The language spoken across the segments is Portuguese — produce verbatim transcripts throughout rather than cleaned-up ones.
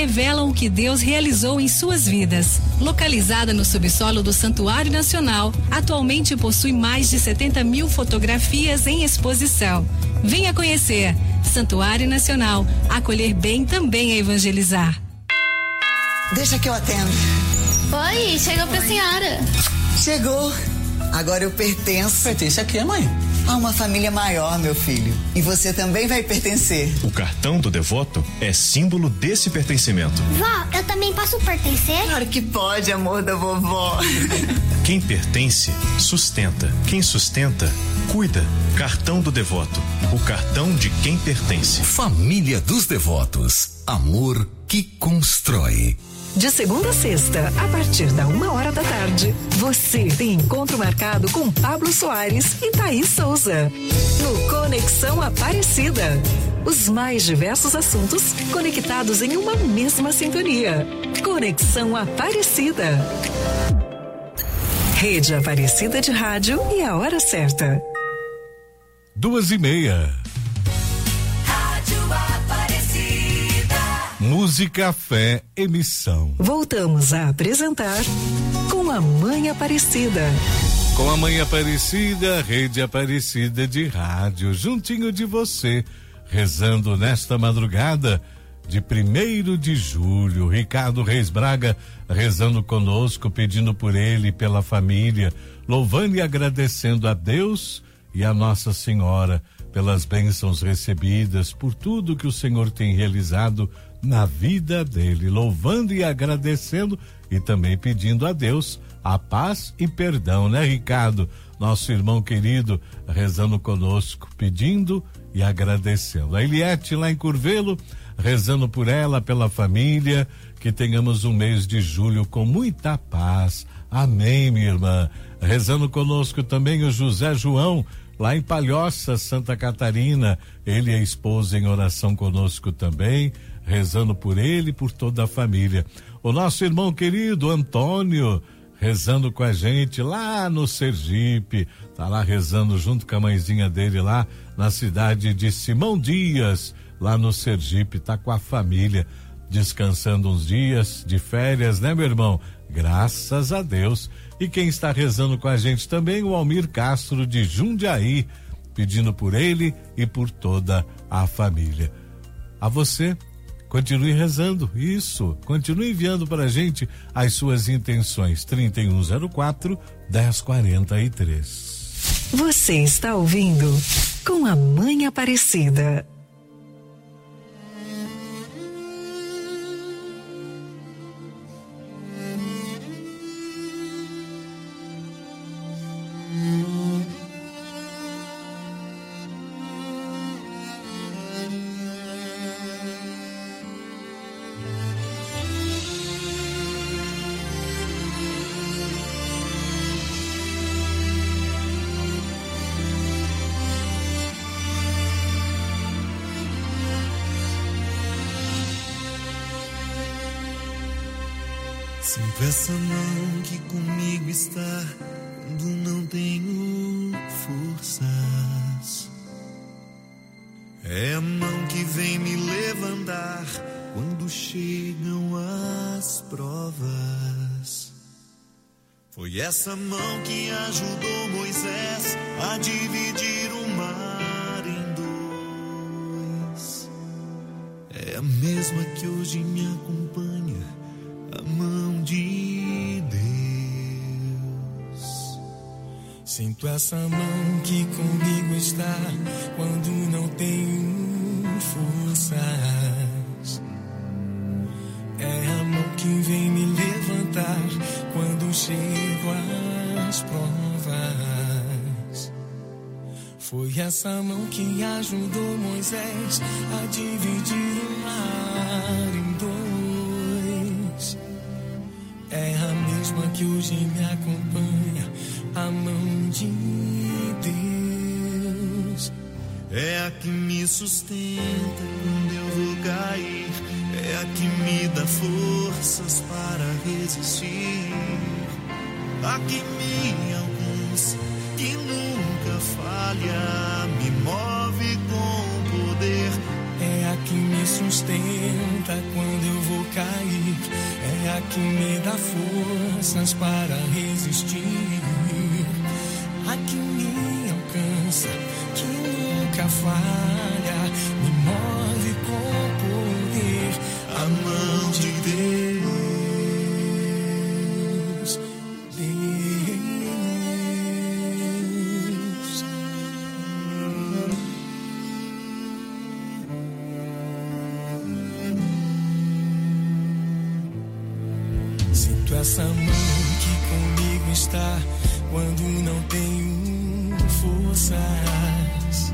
revelam o que Deus realizou em suas vidas. Localizada no subsolo do Santuário Nacional, atualmente possui mais de setenta mil fotografias em exposição. Venha conhecer. Santuário Nacional, acolher bem também é evangelizar. Deixa que eu atendo. Oi, chegou pra senhora. Chegou. Agora eu pertenço. Pertence a quê, mãe? A uma família maior, meu filho. E você também vai pertencer. O cartão do devoto é símbolo desse pertencimento. Vó, eu também posso pertencer? Claro que pode, amor da vovó. Quem pertence, sustenta. Quem sustenta, cuida. Cartão do devoto. O cartão de quem pertence. Família dos Devotos. Amor que constrói. De segunda a sexta, a partir da uma hora da tarde, você tem encontro marcado com Pablo Soares e Thaís Souza. No Conexão Aparecida. Os mais diversos assuntos conectados em uma mesma sintonia. Conexão Aparecida. Rede Aparecida de Rádio e a hora certa. Duas e meia. Música, fé, emissão. Voltamos a apresentar Com a Mãe Aparecida. Com a Mãe Aparecida, Rede Aparecida de Rádio, juntinho de você, rezando nesta madrugada de primeiro de julho. Ricardo Reis Braga rezando conosco, pedindo por ele e pela família, louvando e agradecendo a Deus e a Nossa Senhora pelas bênçãos recebidas, por tudo que o Senhor tem realizado na vida dele, louvando e agradecendo e também pedindo a Deus a paz e perdão, né, Ricardo? Nosso irmão querido rezando conosco, pedindo e agradecendo. A Eliette lá em Curvelo, rezando por ela, pela família, que tenhamos um mês de julho com muita paz. Amém, minha irmã. Rezando conosco também o José João, lá em Palhoça, Santa Catarina, ele e a esposa em oração conosco também, rezando por ele e por toda a família. O nosso irmão querido Antônio, rezando com a gente lá no Sergipe, tá lá rezando junto com a mãezinha dele lá na cidade de Simão Dias, lá no Sergipe, tá com a família, descansando uns dias de férias, né, meu irmão? Graças a Deus. E quem está rezando com a gente também, o Almir Castro de Jundiaí, pedindo por ele e por toda a família. A você, continue rezando, isso, continue enviando para a gente as suas intenções. trinta e um zero quatro, dez quarenta e três. Você está ouvindo Com a Mãe Aparecida. Sinto essa mão que comigo está quando não tenho forças. É a mão que vem me levantar quando chegam as provas. Foi essa mão que ajudou Moisés a dividir o mar em dois. É a mesma que hoje me acompanha, a mão de Deus. Sinto essa mão que comigo está quando não tenho forças. É a mão que vem me levantar quando chego às provas. Foi essa mão que ajudou Moisés a dividir o mar em dois. É a mesma que hoje me acompanha, a mão de Deus. É a que me sustenta quando eu vou cair, é a que me dá forças para resistir, a que me alcança, que nunca falha, me move com poder. É a que me sustenta quando eu vou cair, é a que me dá forças para resistir, a que me alcança, que nunca falha, me move com poder, a mão de Deus, Deus. Sinto essa mão que comigo está quando não tenho forças.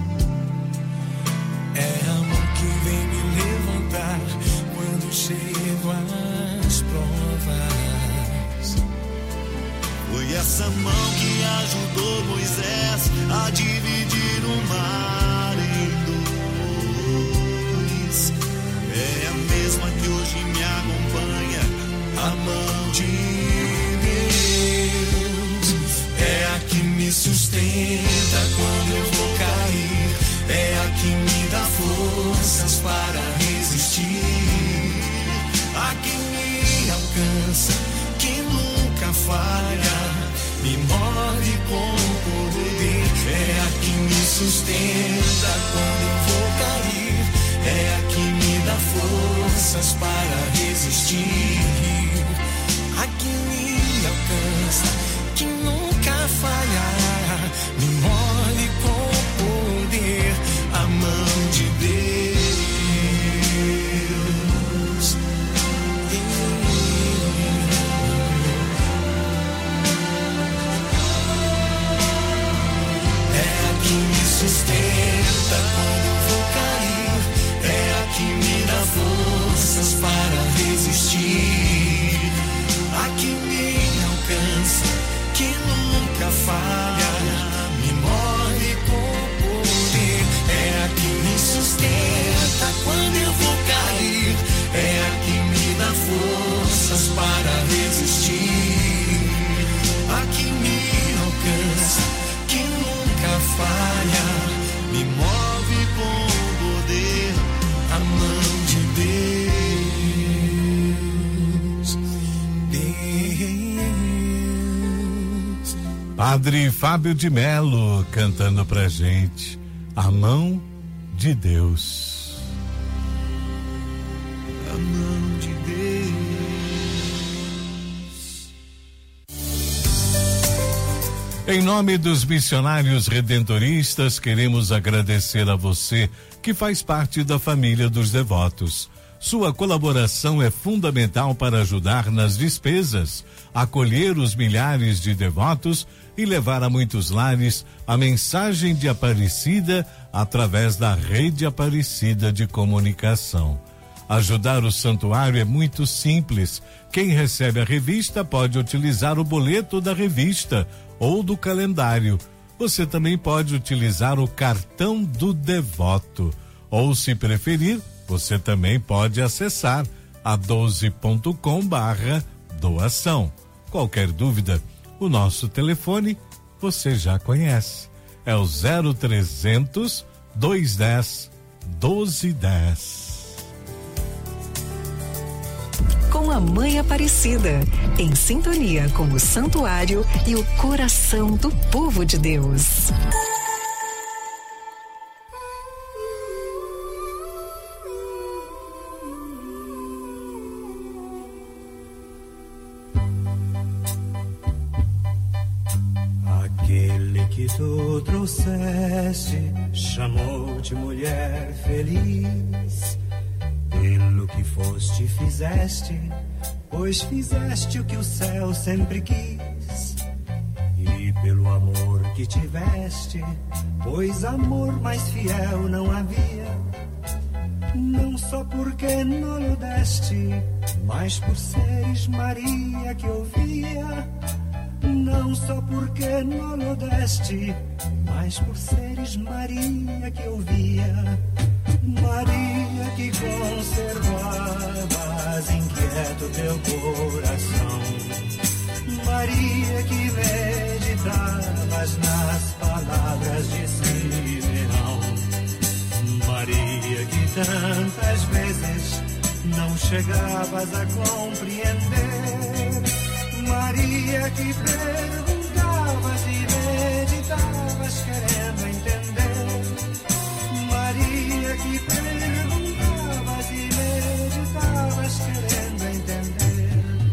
É a mão que vem me levantar quando chego às provas. Foi essa mão que ajudou Moisés a dividir o mar em dois. É a mesma que hoje me acompanha, a mão de Deus. É a que me sustenta quando eu vou cair, é a que me dá forças para resistir, a que me alcança, que nunca falha, me move com poder. É a que me sustenta quando eu vou cair, é a que me dá forças para resistir, a que me alcança, que nunca falha, me move com poder, a mão de Deus, é a que me sustenta quando eu vou cair, é a que me dá forças para resistir, a que me alcança, que nunca falha, me move com poder. É a que me sustenta quando eu vou cair, é a que me dá forças para resistir, a que me alcança, que nunca falha, me move com poder, a mão de Deus, Deus. Padre Fábio de Melo cantando pra gente, a mão de Deus. a mão de Deus. Em nome dos missionários redentoristas, queremos agradecer a você que faz parte da família dos devotos. Sua colaboração é fundamental para ajudar nas despesas, acolher os milhares de devotos e levar a muitos lares a mensagem de Aparecida através da Rede Aparecida de Comunicação. Ajudar o santuário é muito simples. Quem recebe a revista pode utilizar o boleto da revista ou do calendário. Você também pode utilizar o cartão do devoto. Ou, se preferir, você também pode acessar a doze ponto com barra doação. Qualquer dúvida, o nosso telefone você já conhece. É o zero trezentos, duzentos e dez, doze dez. Com a Mãe Aparecida, em sintonia com o santuário e o coração do povo de Deus. Aquele que tu trouxeste chamou de mulher feliz. Pelo que foste, fizeste, pois fizeste o que o céu sempre quis. E pelo amor que tiveste, pois amor mais fiel não havia. Não só porque não o deste, mas por seres Maria que ouvia. Não só porque não o deste, mas por seres Maria que ouvia. Maria que conservavas inquieto teu coração, Maria que meditavas nas palavras de Simeão, Maria que tanta chegavas a compreender. Maria, que perguntavas e meditabas querendo entender. Maria, que perguntavas e meditabas querendo entender.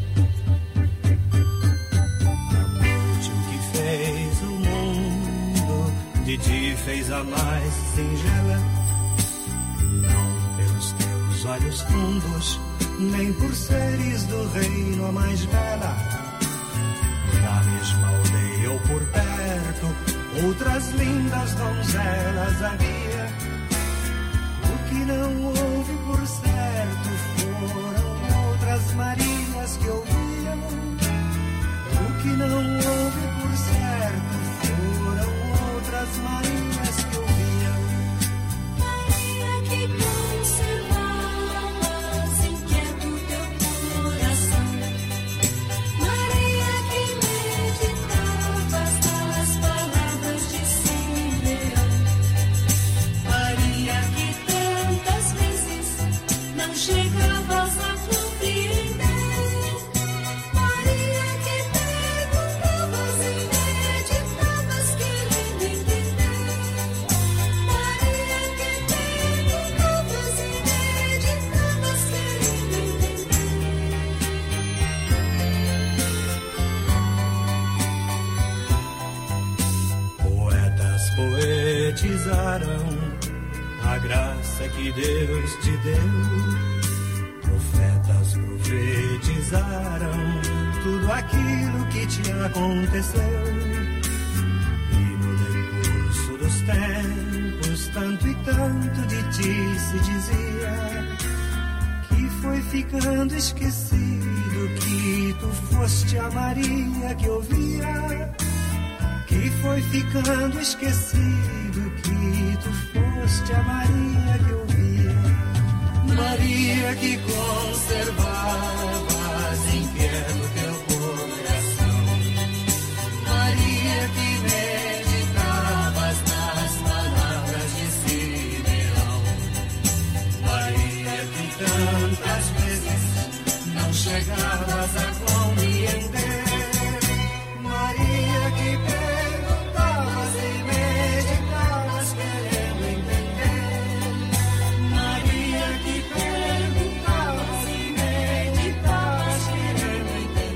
Amor-te o que fez o mundo, de ti fez a mais singela. Não pelos teus olhos fundos, nem por seres do reino a mais bela. Na mesma aldeia ou por perto, outras lindas donzelas havia. O que não houve por certo foram outras Marias que ouviam. O que não houve por certo foram outras Marias que ouviam. Maria, que conservavas inquieto teu coração. Maria, que meditavas nas palavras de Simeão. Maria, que tantas vezes não chegavas a compreender. Maria, que perguntavas e meditabas querendo entender. Maria, que perguntavas e meditabas querendo entender. Poetas poetizaram a graça que Deus te deu. Profetas profetizaram tudo aquilo que te aconteceu. E no decurso dos tempos, tanto e tanto de ti se dizia, que foi ficando esquecido que tu foste a Maria que ouvia. Que foi ficando esquecido que tu foste a Maria que ouvia. Maria, que conservavas inquieto teu coração. Maria, que meditabas nas palavras de Simeão. Maria, que tantas vezes não chegavas a compreender. Maria, que perguntavas e meditabas querendo entender. Maria, que perguntavas e meditabas querendo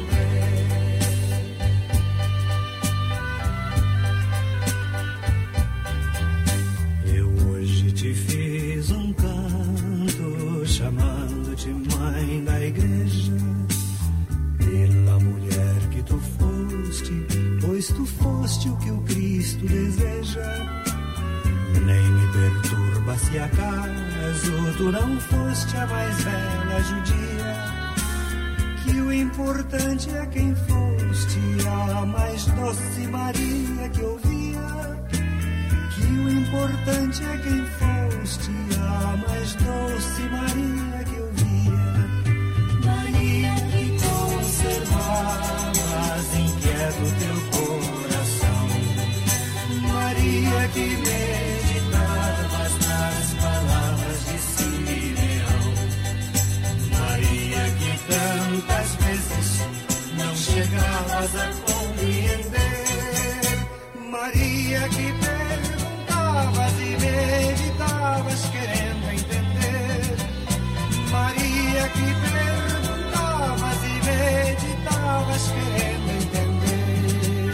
entender. Eu hoje te fiz um canto, chamando-te mãe da igreja, pela mulher que tu foste, pois tu foste o que o Cristo deseja. Nem me perturba se acaso tu não foste a mais bela judia, que o importante é quem foste, a mais doce Maria que ouvia. Que o importante é quem foste, a mais doce Maria que ouvia. Maria, que conservavas inquieto teu coração. Maria, que meditabas nas palavras de Simeão. Maria, que tantas vezes não chegavas a compreender. Maria, que perguntavas e meditabas querendo entender. Maria, que perguntavas e meditabas querendo entender.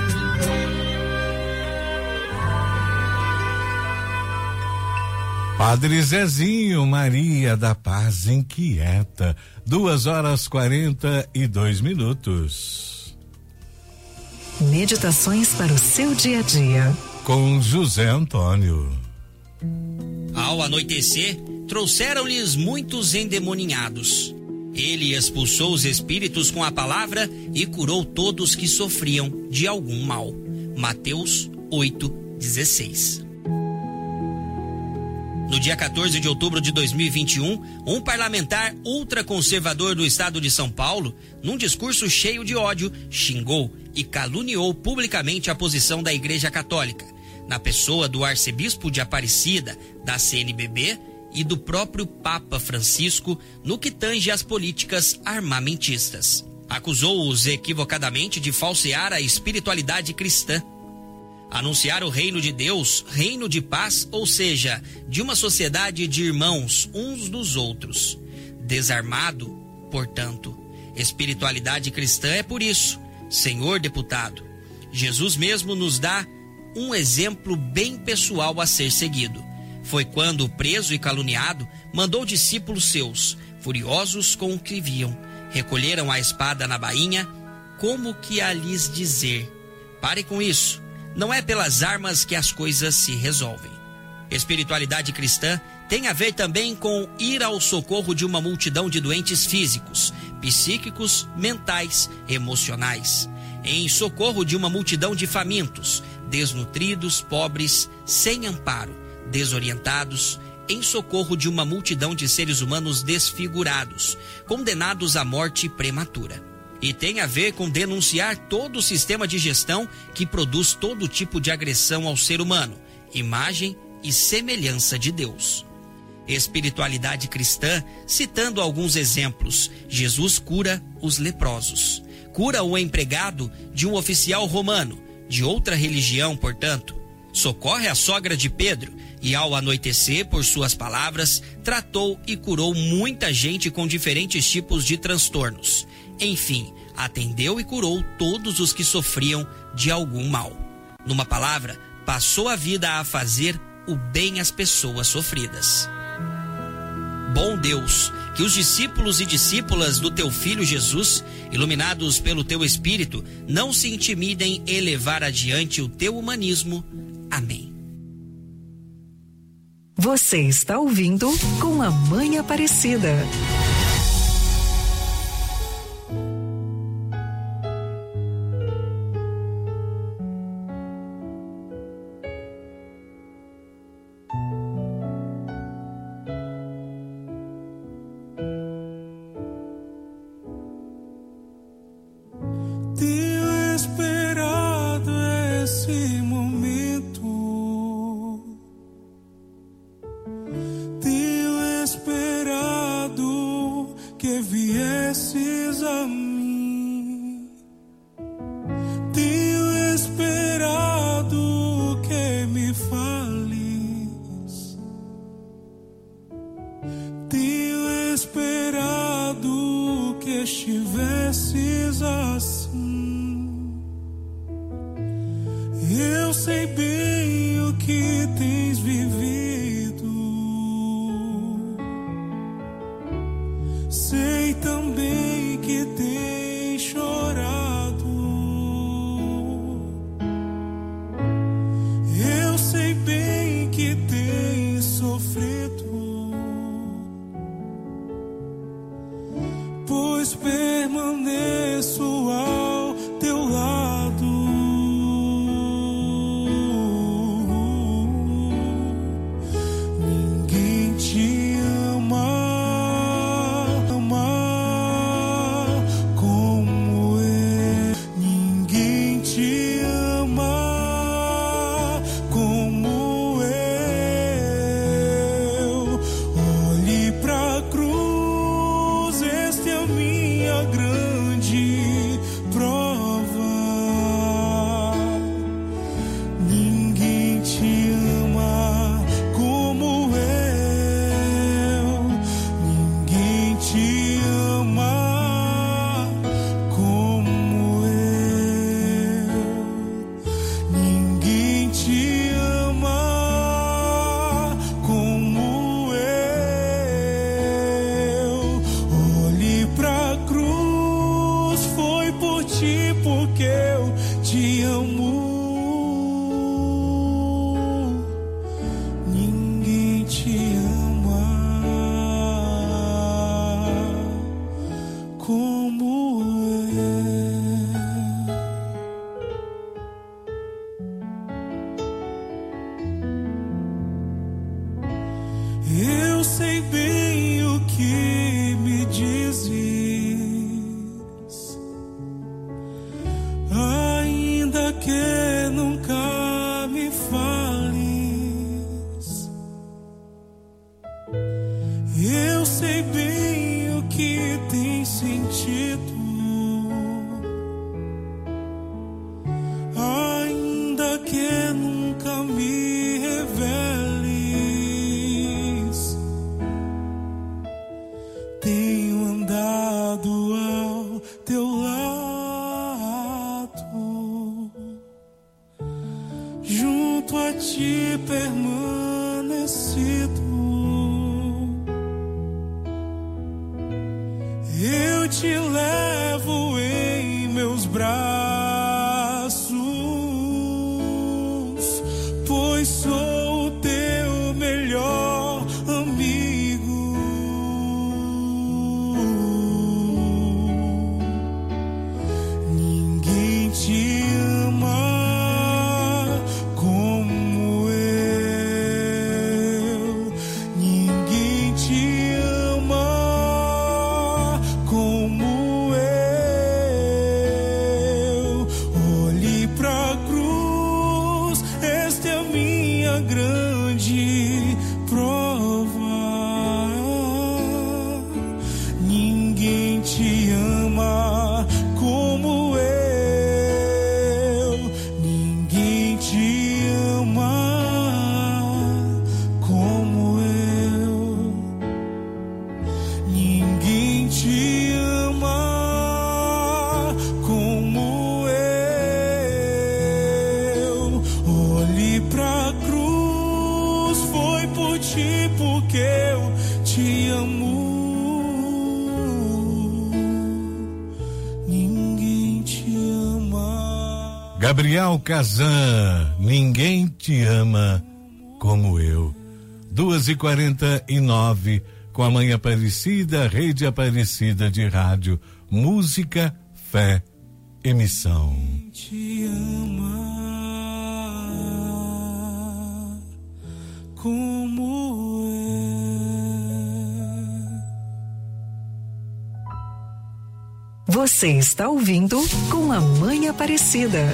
Padre Zezinho, Maria da Paz Inquieta, duas horas quarenta e dois minutos. Meditações para o seu dia a dia. Com José Antônio. Ao anoitecer, trouxeram-lhes muitos endemoninhados. Ele expulsou os espíritos com a palavra e curou todos que sofriam de algum mal. Mateus oito, dezesseis. No dia quatorze de outubro de dois mil e vinte e um, um parlamentar ultraconservador do estado de São Paulo, num discurso cheio de ódio, xingou e caluniou publicamente a posição da Igreja Católica, na pessoa do arcebispo de Aparecida, da C N B B, e do próprio Papa Francisco no que tange às políticas armamentistas. Acusou-os equivocadamente de falsear a espiritualidade cristã. Anunciar o reino de Deus, reino de paz, ou seja, de uma sociedade de irmãos uns dos outros. Desarmado, portanto. Espiritualidade cristã é por isso, senhor deputado. Jesus mesmo nos dá um exemplo bem pessoal a ser seguido. Foi quando, preso e caluniado, mandou discípulos seus, furiosos com o que viam, recolheram a espada na bainha, como que a lhes dizer: pare com isso, não é pelas armas que as coisas se resolvem. Espiritualidade cristã tem a ver também com ir ao socorro de uma multidão de doentes físicos, psíquicos, mentais, emocionais. Em socorro de uma multidão de famintos, desnutridos, pobres, sem amparo, desorientados, em socorro de uma multidão de seres humanos desfigurados, condenados à morte prematura. E tem a ver com denunciar todo o sistema de gestão que produz todo tipo de agressão ao ser humano, imagem e semelhança de Deus. Espiritualidade cristã, citando alguns exemplos: Jesus cura os leprosos, cura o empregado de um oficial romano, de outra religião, portanto. Socorre a sogra de Pedro e, ao anoitecer, por suas palavras, tratou e curou muita gente com diferentes tipos de transtornos. Enfim, atendeu e curou todos os que sofriam de algum mal. Numa palavra, passou a vida a fazer o bem às pessoas sofridas. Bom Deus, que os discípulos e discípulas do teu Filho Jesus, iluminados pelo teu Espírito, não se intimidem em levar adiante o teu humanismo. Amém. Você está ouvindo Com a Mãe Aparecida. Tenho esperado esse momento, tenho esperado que viesses a mim, tenho esperado que me fales, tenho esperado que estivesses assim. Eu sei bem o que tens vivido, sei também que tens chorado. Eu sei bem que tens sofrido, pois permaneço ao teu lado. Eu sei bem o que me dizes, ainda que nunca me fales. eu te levo em meus braços, pois sou o teu melhor amigo. Ninguém te ama como eu, ninguém te ama como eu. Olhe pra cruz, esta é a minha grande prova. Ninguém te ama como eu, ninguém te ama como eu, ninguém te ama como eu. Olhe pra cruz, foi por ti porque eu te amo. Ninguém te ama. Gabriel Kazan, ninguém te ama como eu. Duas e quarenta e nove, com a Mãe Aparecida, Rede Aparecida de Rádio, música, fé e missão. Te ama como Você está ouvindo com a Mãe Aparecida.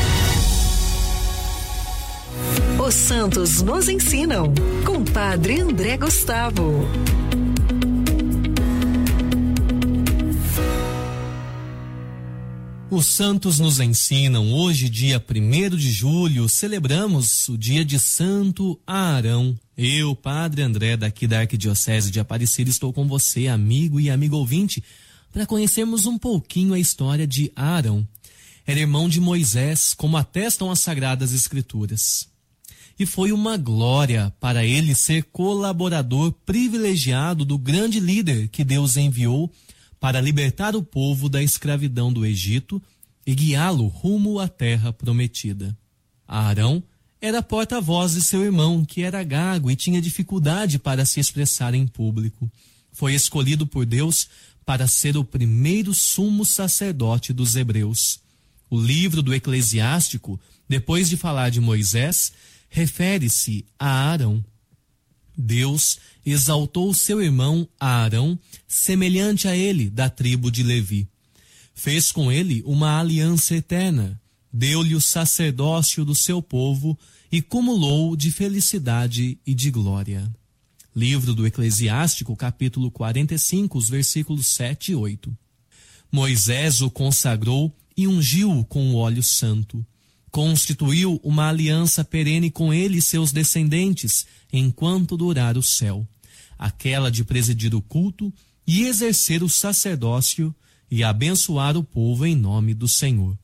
Os santos nos ensinam, com Padre André Gustavo. Os santos nos ensinam. Hoje, dia primeiro de julho, celebramos o dia de Santo Arão. Eu, Padre André, daqui da Arquidiocese de Aparecida, estou com você, amigo e amigo ouvinte, para conhecermos um pouquinho a história de Arão. Era irmão de Moisés, como atestam as Sagradas Escrituras. E foi uma glória para ele ser colaborador privilegiado do grande líder que Deus enviou para libertar o povo da escravidão do Egito e guiá-lo rumo à terra prometida. Arão era porta-voz de seu irmão, que era gago e tinha dificuldade para se expressar em público. Foi escolhido por Deus para ser o primeiro sumo sacerdote dos hebreus. O livro do Eclesiástico, depois de falar de Moisés, refere-se a Arão. Deus exaltou seu irmão Arão, semelhante a ele, da tribo de Levi. Fez com ele uma aliança eterna, deu-lhe o sacerdócio do seu povo e cumulou de felicidade e de glória. Livro do Eclesiástico, capítulo quarenta e cinco, os versículos sete e oito. Moisés o consagrou e ungiu-o com o óleo santo. Constituiu uma aliança perene com ele e seus descendentes, enquanto durar o céu, aquela de presidir o culto e exercer o sacerdócio e abençoar o povo em nome do Senhor.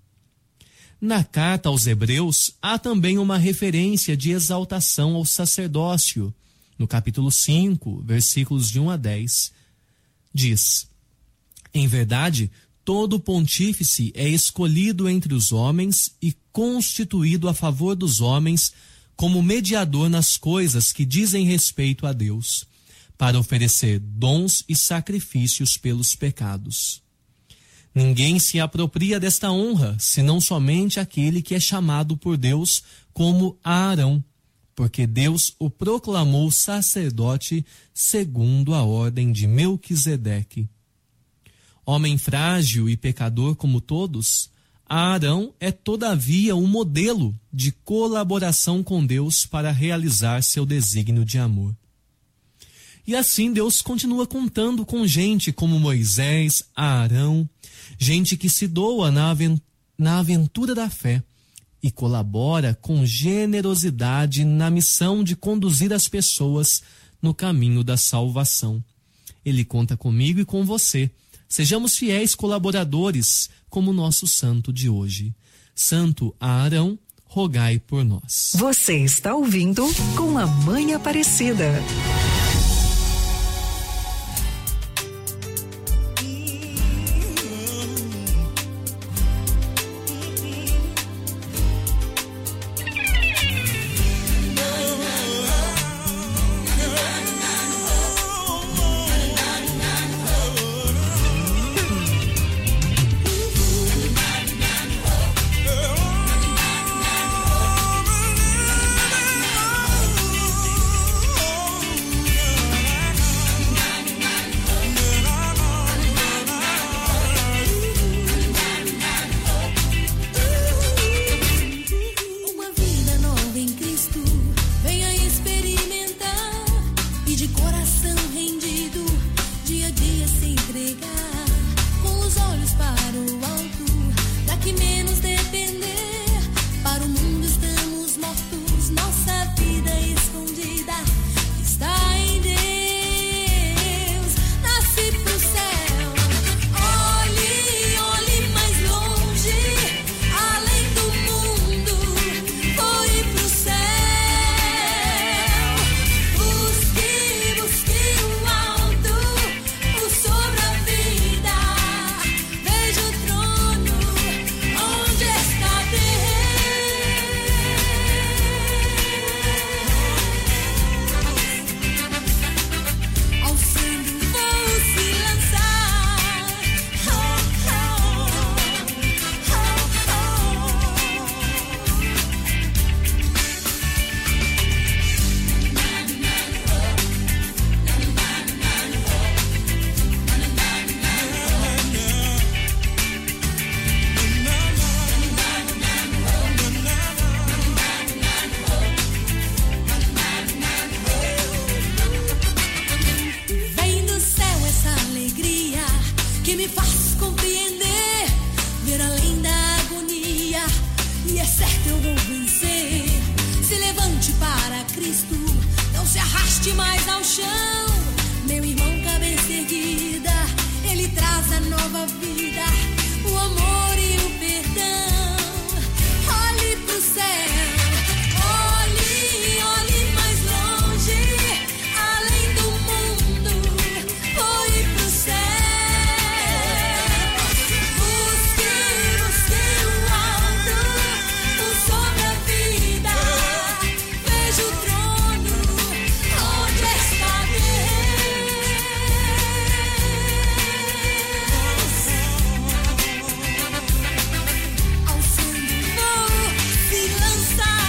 Na carta aos Hebreus, há também uma referência de exaltação ao sacerdócio. No capítulo cinco, versículos de um a dez, diz: em verdade, todo pontífice é escolhido entre os homens e constituído a favor dos homens como mediador nas coisas que dizem respeito a Deus, para oferecer dons e sacrifícios pelos pecados. Ninguém se apropria desta honra, senão somente aquele que é chamado por Deus como Arão, porque Deus o proclamou sacerdote segundo a ordem de Melquisedeque. Homem frágil e pecador como todos, Arão é todavia um modelo de colaboração com Deus para realizar seu desígnio de amor. E assim Deus continua contando com gente como Moisés, Arão, gente que se doa na aventura da fé e colabora com generosidade na missão de conduzir as pessoas no caminho da salvação. Ele conta comigo e com você. Sejamos fiéis colaboradores, como o nosso santo de hoje. Santo Arão, rogai por nós. Você está ouvindo com a Mãe Aparecida. que menos depender. Para o mundo estamos mortos, nossa vida escondida está em Deus. Nasci pro céu, olhe, olhe mais longe, além do mundo, foi pro céu. Busque, busque o alto, o sobre a vida. Veja o trono, onde está Deus. Ao fundo vou se lançar. Oh, oh, oh, Vem do céu essa alegria que me faz compreender, ver além da agonia, e é certo eu vou vencer. Se levante para Cristo, não se arraste mais ao chão, meu irmão, cabeça erguida, Ele traz a nova vida, o amor e o perdão. Olhe pro céu, olhe, olhe mais longe, além do mundo, foi pro céu. Busque, busque o alto, o sobre a vida. Veja o trono, onde está Deus. Ao fundo vou se lançar.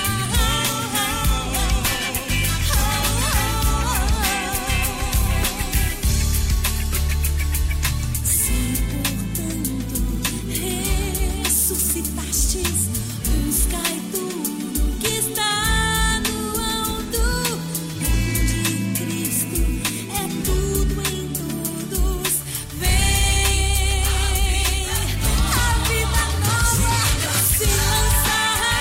Se portanto ressuscitastes, buscai tudo que está no alto, onde Cristo é tudo em todos. Vem a vida nova se lançar.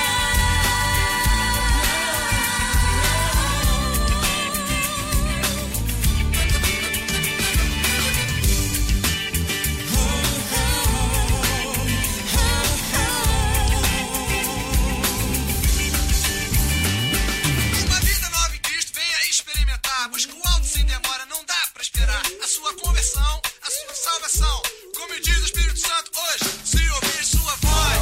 Uma vida nova em Cristo, venha experimentar. Busca o alto sem demora, não dá pra esperar. A sua conversão, a sua salvação. Como diz o Espírito Santo hoje, se ouvir sua voz.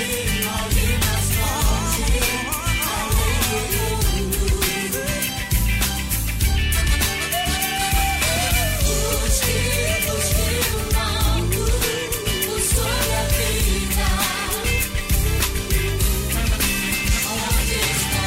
Busque, busque o alto, o sobre a vida. Onde está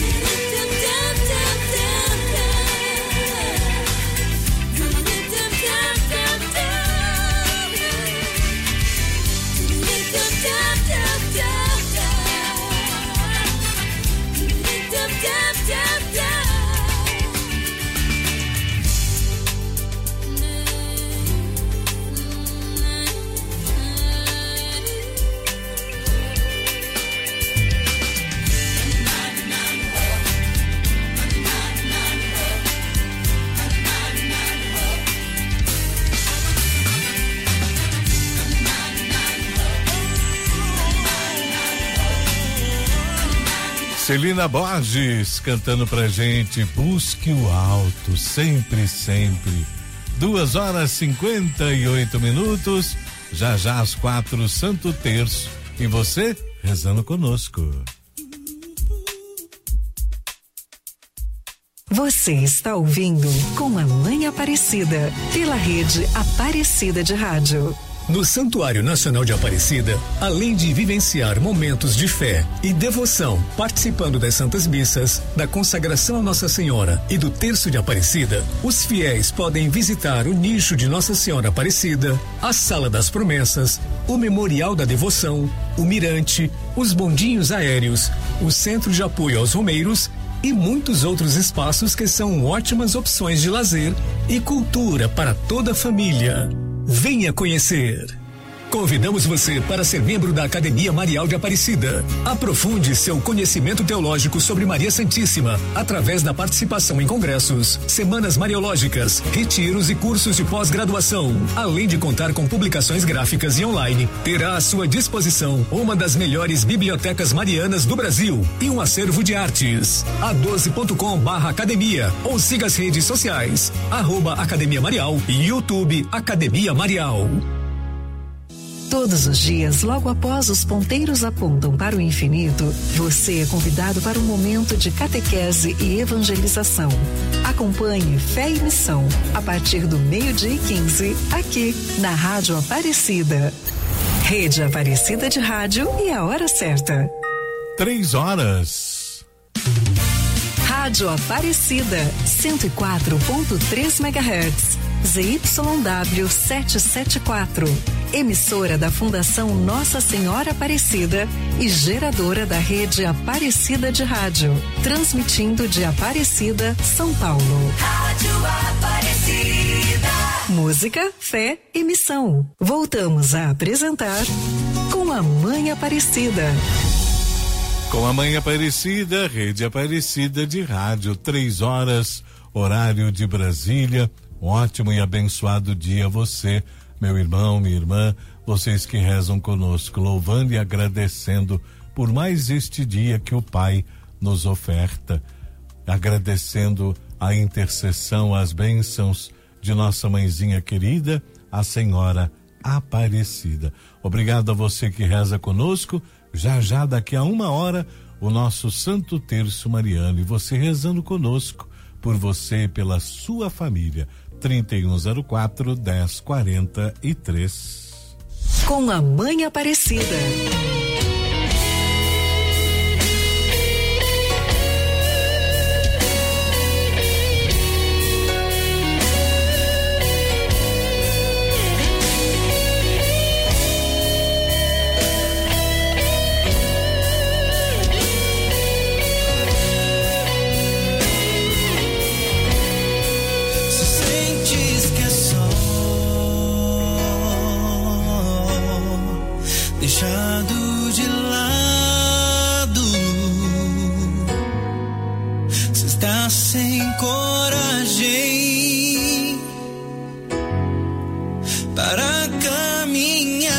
Celina Borges cantando pra gente, busque o alto, sempre, sempre. Duas horas cinquenta e oito minutos, já já às quatro, Santo Terço. E você rezando conosco. Você está ouvindo Com a Mãe Aparecida, pela rede Aparecida de Rádio. No Santuário Nacional de Aparecida, além de vivenciar momentos de fé e devoção, participando das Santas Missas, da consagração a Nossa Senhora e do Terço de Aparecida, os fiéis podem visitar o nicho de Nossa Senhora Aparecida, a Sala das Promessas, o Memorial da Devoção, o Mirante, os bondinhos aéreos, o Centro de Apoio aos Romeiros e muitos outros espaços que são ótimas opções de lazer e cultura para toda a família. Venha conhecer. Convidamos você para ser membro da Academia Marial de Aparecida. Aprofunde seu conhecimento teológico sobre Maria Santíssima através da participação em congressos, semanas mariológicas, retiros e cursos de pós-graduação. Além de contar com publicações gráficas e online, terá à sua disposição uma das melhores bibliotecas marianas do Brasil e um acervo de artes. a doze ponto com barra academia ou siga as redes sociais, arroba Academia Marial e YouTube Academia Marial. Todos os dias, logo após os ponteiros apontam para o infinito, você é convidado para um momento de catequese e evangelização. Acompanhe Fé e Missão, a partir do meio-dia e quinze, aqui na Rádio Aparecida. Rede Aparecida de Rádio e a hora certa. Três horas. Rádio Aparecida, cento e quatro ponto três megahertz. Z Y W setecentos e setenta e quatro, emissora da Fundação Nossa Senhora Aparecida e geradora da rede Aparecida de Rádio, transmitindo de Aparecida, São Paulo. Rádio Aparecida. Música, fé e missão. Voltamos a apresentar Com a Mãe Aparecida. Com a Mãe Aparecida, rede Aparecida de Rádio, três horas, horário de Brasília. Um ótimo e abençoado dia a você, meu irmão, minha irmã, vocês que rezam conosco, louvando e agradecendo por mais este dia que o Pai nos oferta, agradecendo a intercessão, as bênçãos de nossa mãezinha querida, a Senhora Aparecida. Obrigado a você que reza conosco. Já já daqui a uma hora o nosso Santo Terço Mariano, e você rezando conosco, por você e pela sua família. trinta e um zero quatro, dez quarenta e três. Com a Mãe Aparecida. Deixado de lado, se está sem coragem para caminhar,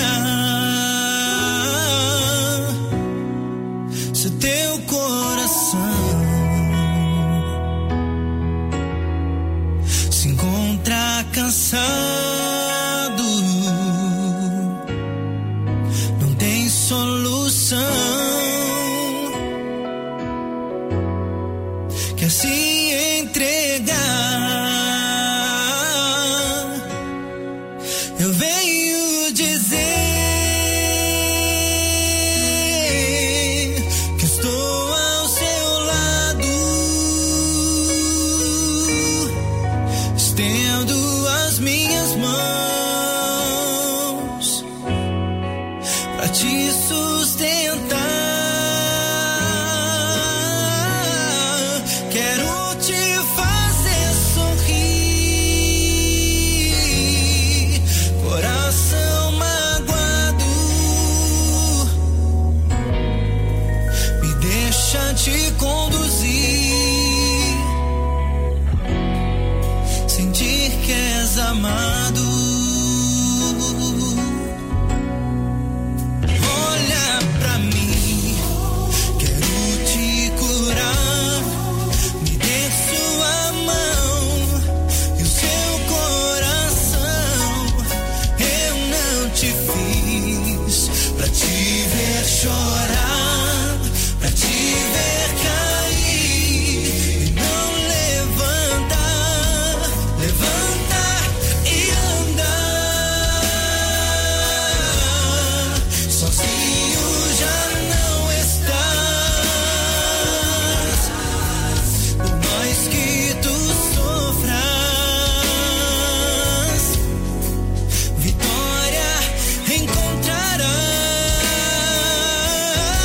se o teu coração se encontra cansado, solução, quer se entregar, eu venho dizer que estou ao seu lado, estendo as minhas mãos pra te sustentar, quero te fazer sorrir, coração magoado, me deixa te conduzir, sentir que és amado. Chorar pra te ver cair e não levantar, levantar e andar. Sozinho já não estás, por mais que tu sofras, vitória encontrarás.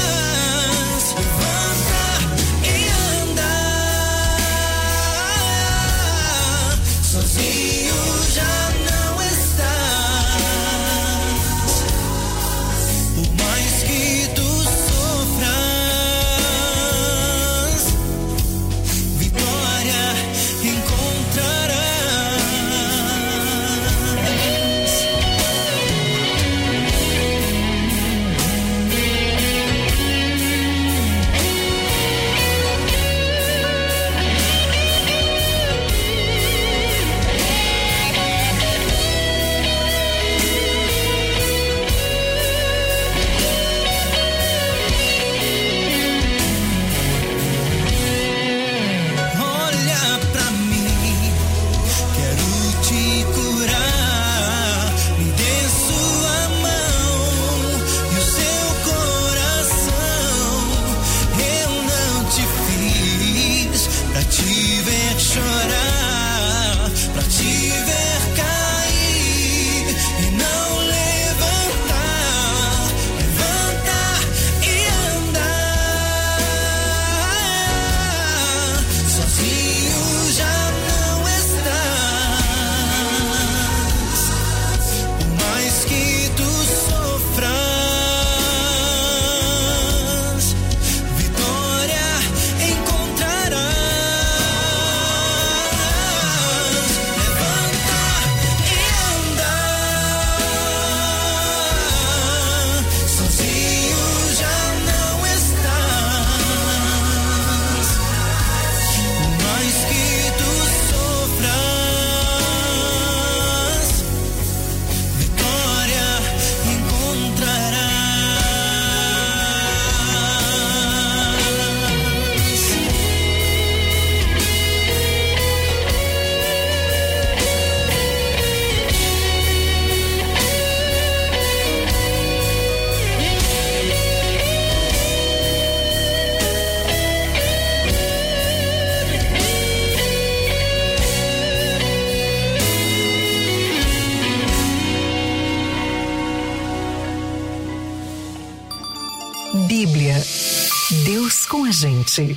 Bíblia. Deus com a gente.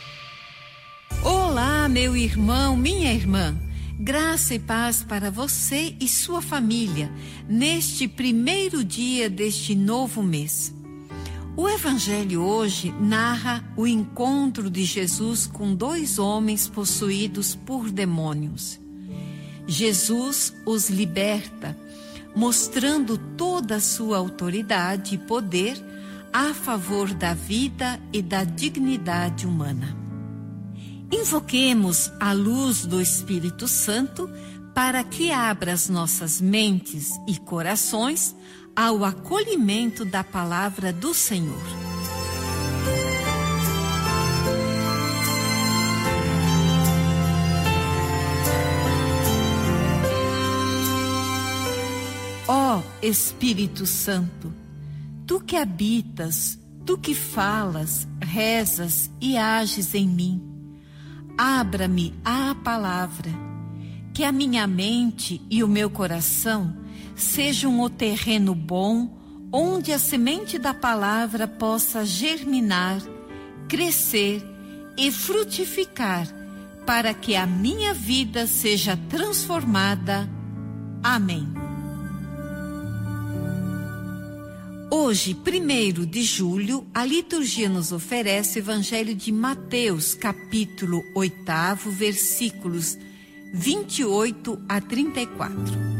Olá, meu irmão, minha irmã. Graça e paz para você e sua família neste primeiro dia deste novo mês. O Evangelho hoje narra o encontro de Jesus com dois homens possuídos por demônios. Jesus os liberta, mostrando toda a sua autoridade e poder a favor da vida e da dignidade humana. Invoquemos a luz do Espírito Santo para que abra as nossas mentes e corações ao acolhimento da palavra do Senhor. Ó Espírito Santo, tu que habitas, tu que falas, rezas e ages em mim, abra-me a palavra, que a minha mente e o meu coração sejam o terreno bom, onde a semente da palavra possa germinar, crescer e frutificar, para que a minha vida seja transformada. Amém. Hoje, primeiro de julho, a liturgia nos oferece o Evangelho de Mateus, capítulo oito, versículos vinte e oito a trinta e quatro.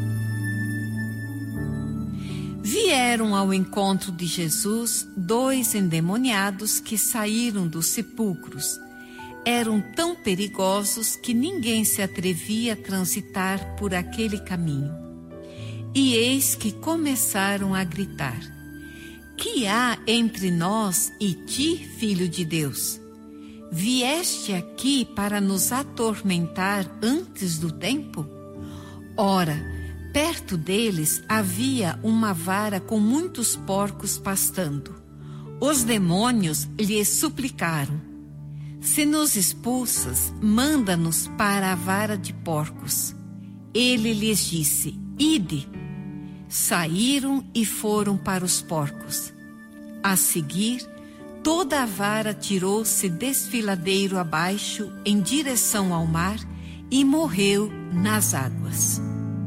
Vieram ao encontro de Jesus dois endemoniados que saíram dos sepulcros. Eram tão perigosos que ninguém se atrevia a transitar por aquele caminho. E eis que começaram a gritar: que há entre nós e ti, Filho de Deus? Vieste aqui para nos atormentar antes do tempo? Ora, perto deles havia uma vara com muitos porcos pastando. Os demônios lhe suplicaram: se nos expulsas, manda-nos para a vara de porcos. Ele lhes disse: ide. Saíram e foram para os porcos. A seguir, toda a vara tirou-se desfiladeiro abaixo em direção ao mar e morreu nas águas.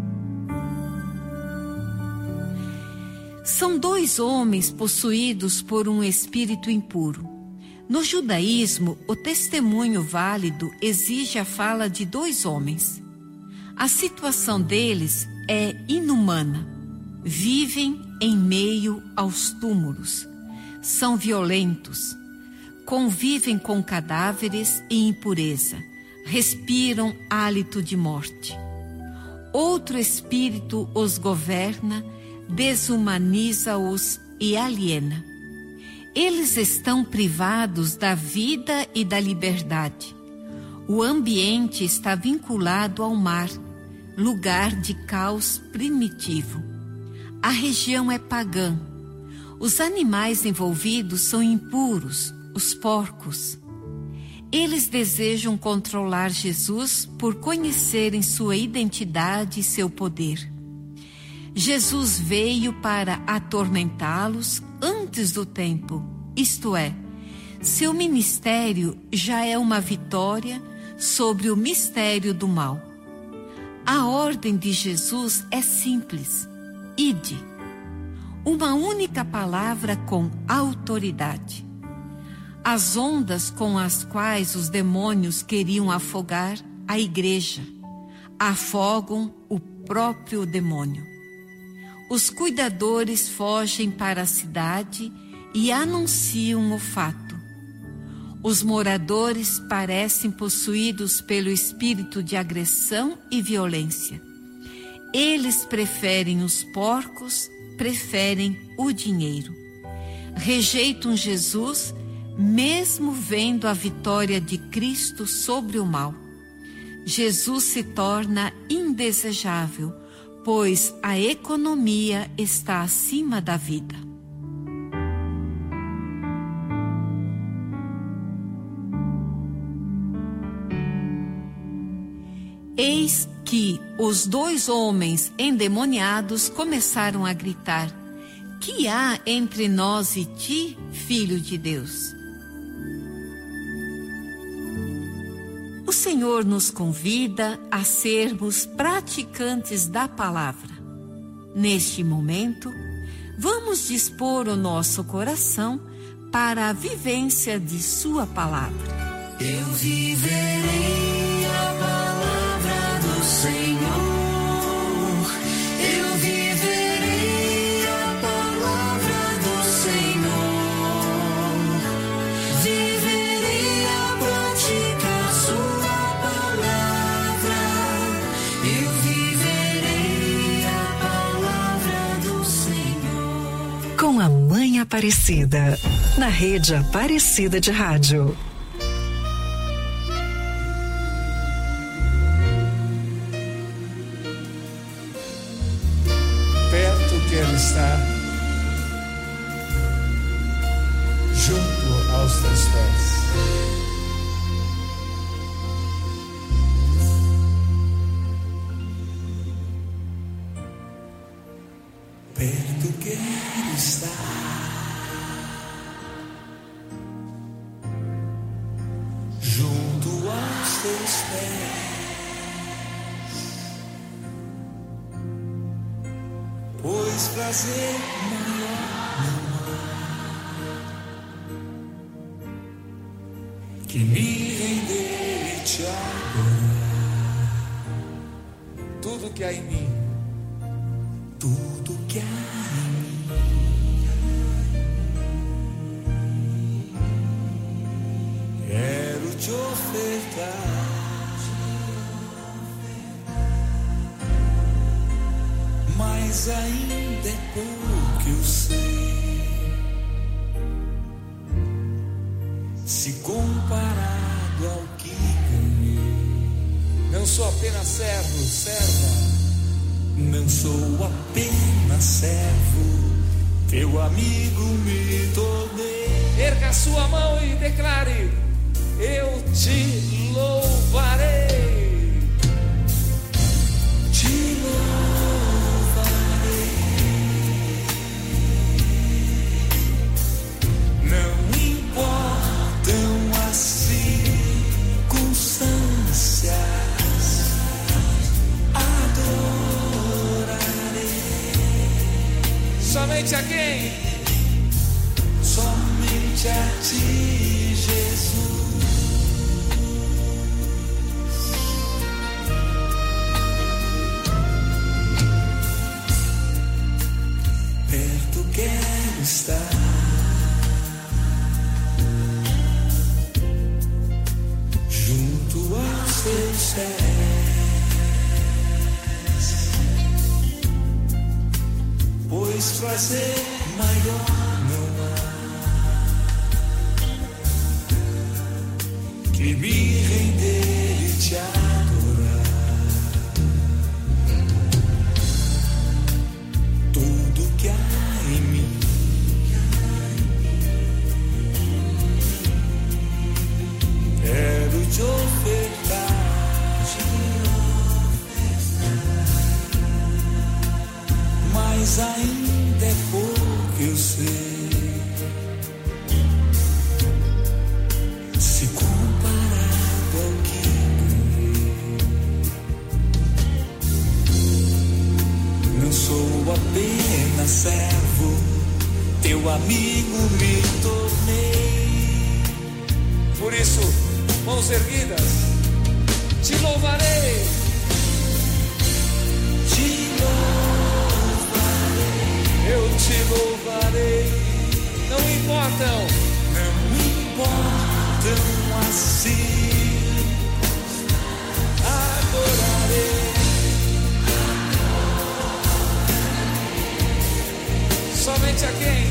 São dois homens possuídos por um espírito impuro. No judaísmo, o testemunho válido exige a fala de dois homens. A situação deles é inumana. Vivem em meio aos túmulos. São violentos. Convivem com cadáveres e impureza. Respiram hálito de morte. Outro espírito os governa, desumaniza-os e aliena. Eles estão privados da vida e da liberdade. O ambiente está vinculado ao mar, lugar de caos primitivo. A região é pagã. Os animais envolvidos são impuros, os porcos. Eles desejam controlar Jesus por conhecerem sua identidade e seu poder. Jesus veio para atormentá-los antes do tempo, isto é, seu ministério já é uma vitória sobre o mistério do mal. A ordem de Jesus é simples: ide. Uma única palavra com autoridade. As ondas com as quais os demônios queriam afogar a igreja afogam o próprio demônio. Os cuidadores fogem para a cidade e anunciam o fato. Os moradores parecem possuídos pelo espírito de agressão e violência. Eles preferem os porcos, preferem o dinheiro. Rejeitam Jesus, mesmo vendo a vitória de Cristo sobre o mal. Jesus se torna indesejável, pois a economia está acima da vida. Eis que os dois homens endemoniados começaram a gritar: que há entre nós e ti, Filho de Deus? O Senhor nos convida a sermos praticantes da palavra. Neste momento, vamos dispor o nosso coração para a vivência de sua palavra. Eu viverei a palavra do Senhor. Eu viverei a palavra do Senhor. Viverei a praticar sua palavra. Eu viverei a palavra do Senhor. Com a Mãe Aparecida, na Rede Aparecida de Rádio. Quero estar junto aos teus pés. Perto quero estar, junto aos teus pés. Pois prazer maior não há que me render e te adorar. Tudo que há em mim, tudo que há em mim, quero te ofertar. Mas ainda é pouco eu sei, se comparado ao que ganhei. Não sou apenas servo, serva. Não sou apenas servo, teu amigo me tornei. Erga sua mão e declare: eu te louvarei. Te louvarei. Não importam as circunstâncias, adorarei. Somente a quem? Somente a ti, Jesus. Perto quero estar, junto aos teus pés, pois prazer maior não há que me render e te adorar. Tudo que há em mim, quero te ofertar. Mas ainda é pouco eu sei, se comparado ao que ganhei. Não sou apenas servo, teu amigo me tornei. Por isso, mãos erguidas, te louvarei, te louvarei, eu te louvarei. Não importam, não importam assim, adorarei. Somente a quem?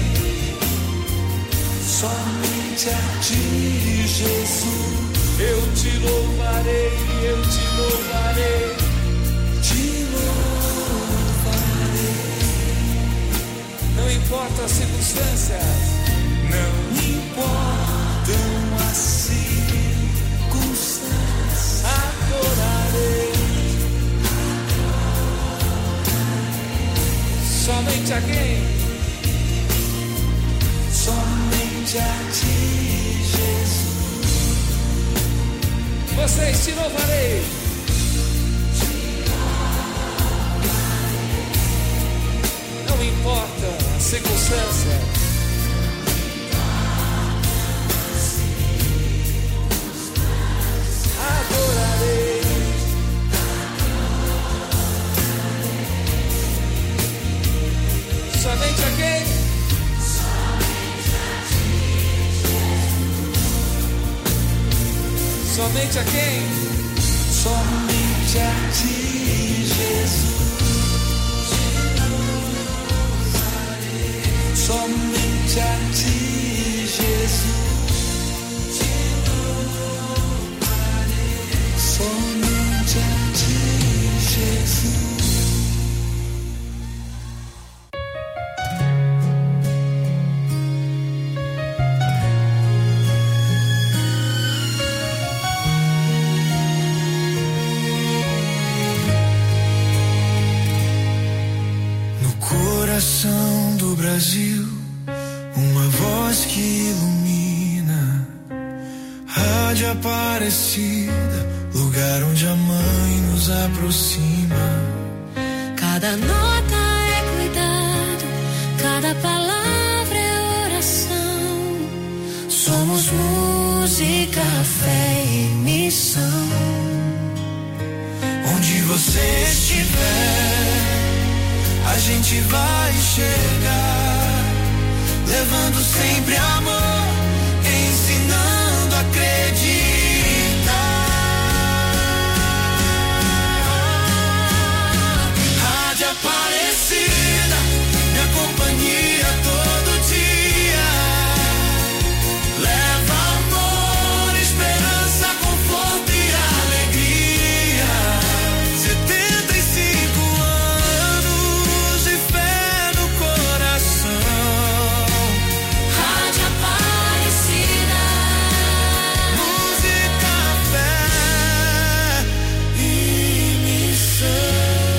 Somente a ti, Jesus. Eu te louvarei, eu te louvarei, te louvarei. Não importa as circunstâncias, não importam as circunstâncias, adorarei. Somente a quem? somente a ti, Jesus. Vocês, te louvarei. Não importa a circunstância. Adorarei. Somente a quem? Somente a ti, Jesus. Somente a quem? Somente a ti, Jesus. Somente a ti, Jesus. Somente a ti, Jesus. No coração do Brasil, uma voz que ilumina, Rádio Aparecida, lugar onde a mãe nos aproxima. Cada nota é cuidado, cada palavra é oração. Somos música, fé e missão. Onde você estiver, a gente vai chegar, levando sempre amor, ensinando a acreditar. Aparecida, minha companhia todo dia. Leva amor, esperança, conforto e alegria. Setenta e cinco anos de fé no coração. Rádio Aparecida, música, fé e missão.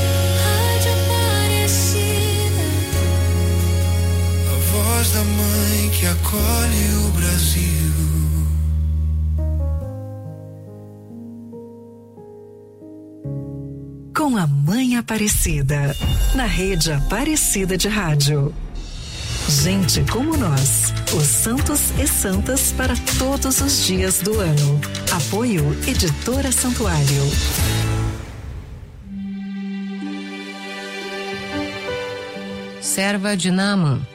Da mãe que acolhe o Brasil. Com a Mãe Aparecida, na rede Aparecida de Rádio. Gente como nós, os santos e santas para todos os dias do ano. Apoio Editora Santuário. Serva de Naamã.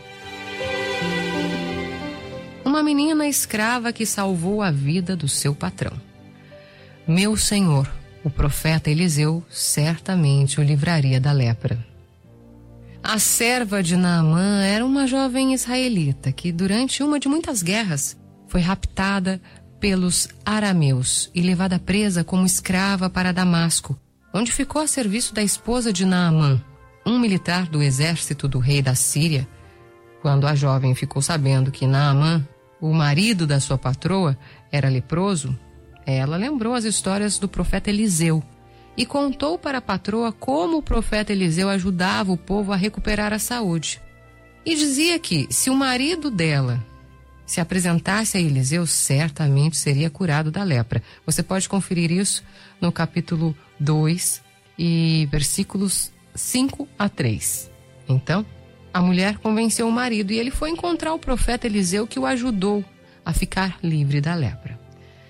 Uma menina escrava que salvou a vida do seu patrão. Meu senhor, o profeta Eliseu, certamente o livraria da lepra. A serva de Naamã era uma jovem israelita que, durante uma de muitas guerras, foi raptada pelos arameus e levada presa como escrava para Damasco, onde ficou a serviço da esposa de Naamã, um militar do exército do rei da Síria. Quando a jovem ficou sabendo que Naamã, o marido da sua patroa, era leproso, ela lembrou as histórias do profeta Eliseu e contou para a patroa como o profeta Eliseu ajudava o povo a recuperar a saúde. E dizia que, se o marido dela se apresentasse a Eliseu, certamente seria curado da lepra. Você pode conferir isso no capítulo dois e versículos cinco a três. Então, a mulher convenceu o marido e ele foi encontrar o profeta Eliseu, que o ajudou a ficar livre da lepra.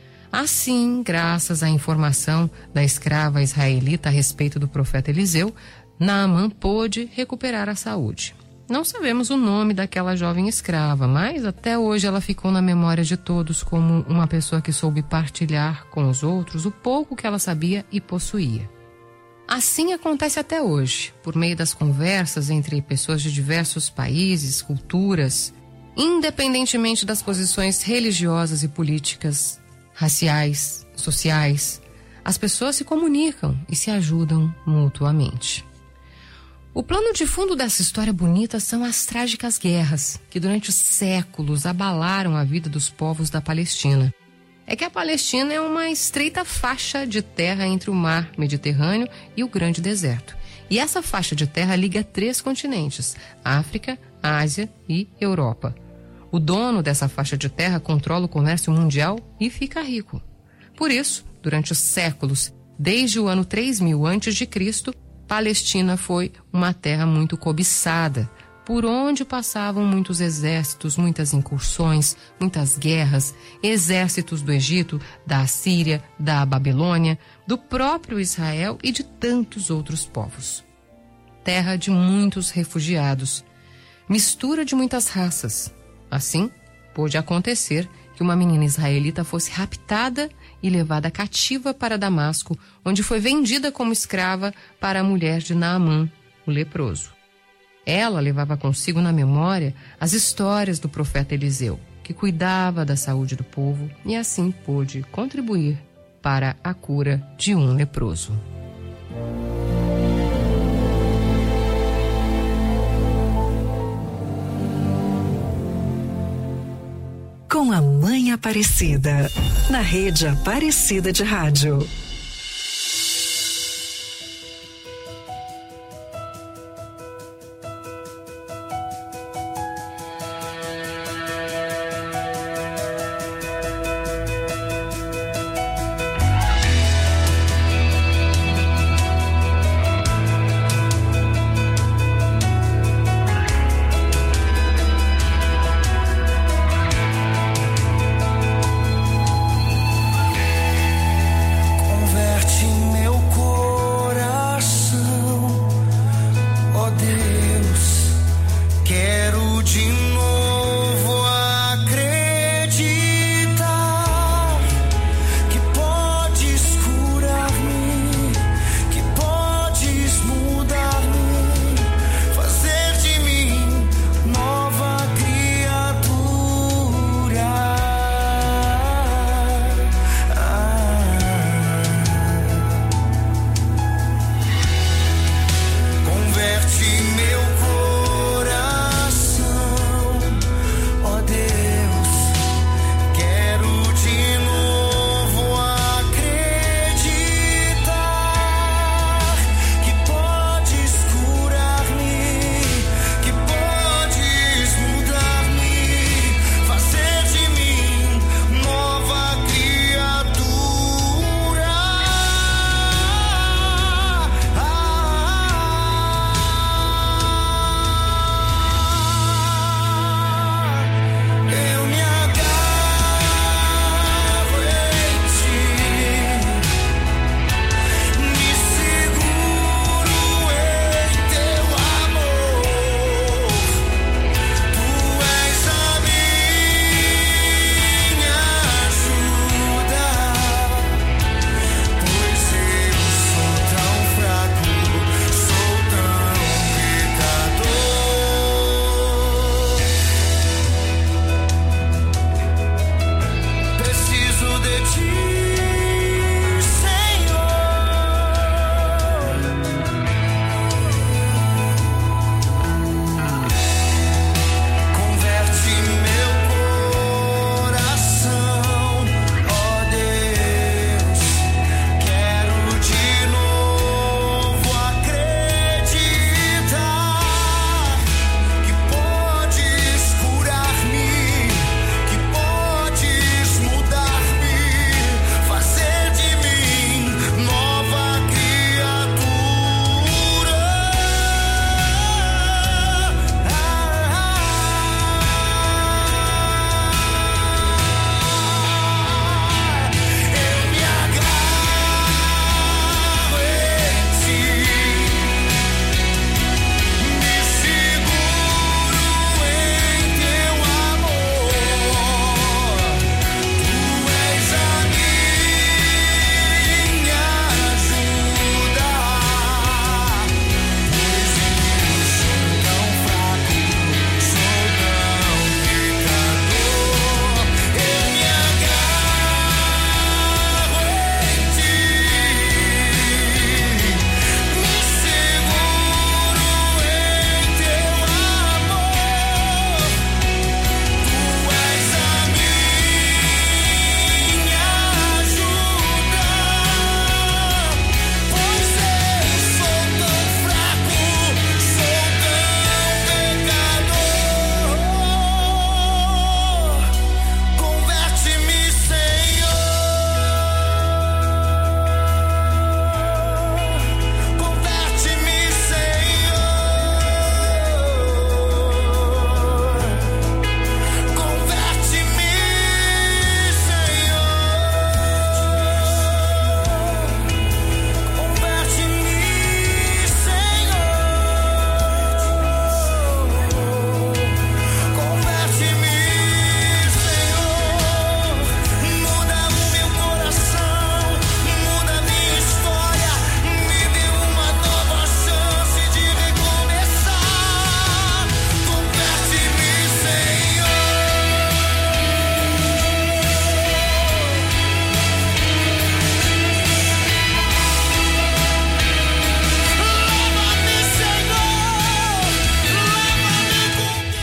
Assim, graças à informação da escrava israelita a respeito do profeta Eliseu, Naamã pôde recuperar a saúde. Não sabemos o nome daquela jovem escrava, mas até hoje ela ficou na memória de todos como uma pessoa que soube partilhar com os outros o pouco que ela sabia e possuía. Assim acontece até hoje, por meio das conversas entre pessoas de diversos países, culturas, independentemente das posições religiosas e políticas, raciais, sociais, as pessoas se comunicam e se ajudam mutuamente. O plano de fundo dessa história bonita são as trágicas guerras que durante os séculos abalaram a vida dos povos da Palestina. É que a Palestina é uma estreita faixa de terra entre o mar Mediterrâneo e o grande deserto. E essa faixa de terra liga três continentes: África, Ásia e Europa. O dono dessa faixa de terra controla o comércio mundial e fica rico. Por isso, durante os séculos, desde o ano três mil antes de Cristo, Palestina foi uma terra muito cobiçada, por onde passavam muitos exércitos, muitas incursões, muitas guerras, exércitos do Egito, da Assíria, da Babilônia, do próprio Israel e de tantos outros povos. Terra de muitos refugiados, mistura de muitas raças. Assim, pôde acontecer que uma menina israelita fosse raptada e levada cativa para Damasco, onde foi vendida como escrava para a mulher de Naamã, o leproso. Ela levava consigo na memória as histórias do profeta Eliseu, que cuidava da saúde do povo e assim pôde contribuir para a cura de um leproso. Com a Mãe Aparecida, na Rede Aparecida de Rádio. Com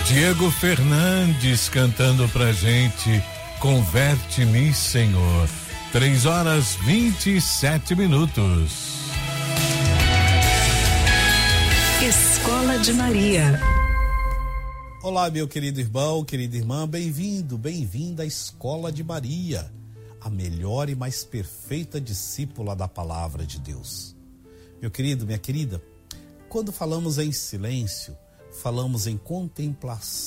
Diego Fernandes cantando pra gente, Converte-me, Senhor. Três horas vinte e sete minutos. Escola de Maria. Olá, meu querido irmão, querida irmã, bem-vindo, bem-vinda à Escola de Maria, a melhor e mais perfeita discípula da Palavra de Deus. Meu querido, minha querida, quando falamos em silêncio, falamos em contemplação.